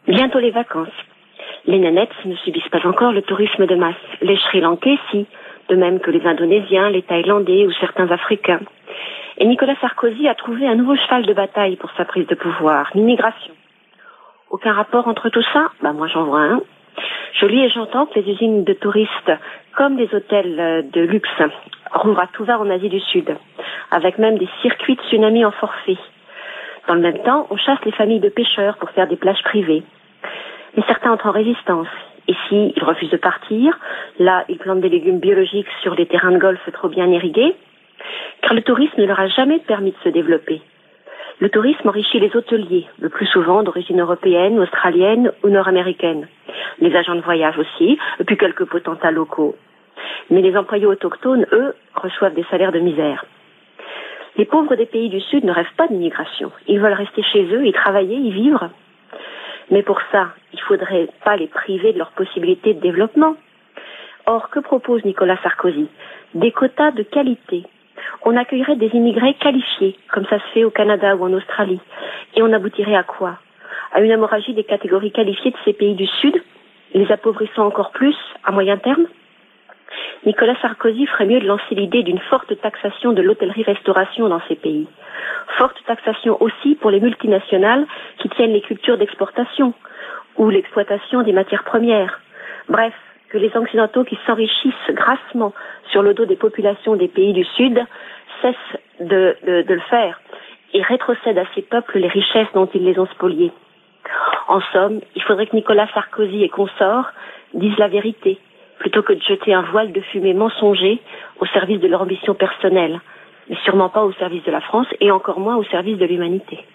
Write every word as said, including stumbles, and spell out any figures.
Bientôt les vacances. Les nanettes ne subissent pas encore le tourisme de masse. Les Sri Lankais, si, de même que les Indonésiens, les Thaïlandais ou certains Africains. Et Nicolas Sarkozy a trouvé un nouveau cheval de bataille pour sa prise de pouvoir, l'immigration. Aucun rapport entre tout ça? Bah moi j'en vois un. Je lis et j'entends que les usines de touristes, comme les hôtels de luxe, rouvrent à tout va en Asie du Sud, avec même des circuits de tsunami en forfait. Dans le même temps, on chasse les familles de pêcheurs pour faire des plages privées. Mais certains entrent en résistance. Ici, ils refusent de partir. Là, ils plantent des légumes biologiques sur des terrains de golf trop bien irrigués. Car le tourisme ne leur a jamais permis de se développer. Le tourisme enrichit les hôteliers, le plus souvent d'origine européenne, australienne ou nord-américaine. Les agents de voyage aussi, et puis quelques potentats locaux. Mais les employés autochtones, eux, reçoivent des salaires de misère. Les pauvres des pays du Sud ne rêvent pas d'immigration. Ils veulent rester chez eux, y travailler, y vivre. Mais pour ça, il ne faudrait pas les priver de leurs possibilités de développement. Or, que propose Nicolas Sarkozy? Des quotas de qualité. On accueillerait des immigrés qualifiés, comme ça se fait au Canada ou en Australie. Et on aboutirait à quoi? À une hémorragie des catégories qualifiées de ces pays du Sud, les appauvrissant encore plus à moyen terme? Nicolas Sarkozy ferait mieux de lancer l'idée d'une forte taxation de l'hôtellerie-restauration dans ces pays. Forte taxation aussi pour les multinationales qui tiennent les cultures d'exportation ou l'exploitation des matières premières. Bref, que les Occidentaux qui s'enrichissent grassement sur le dos des populations des pays du Sud cessent de, de, de le faire et rétrocèdent à ces peuples les richesses dont ils les ont spoliées. En somme, il faudrait que Nicolas Sarkozy et consorts disent la vérité, plutôt que de jeter un voile de fumée mensonger au service de leur ambition personnelle, mais sûrement pas au service de la France et encore moins au service de l'humanité.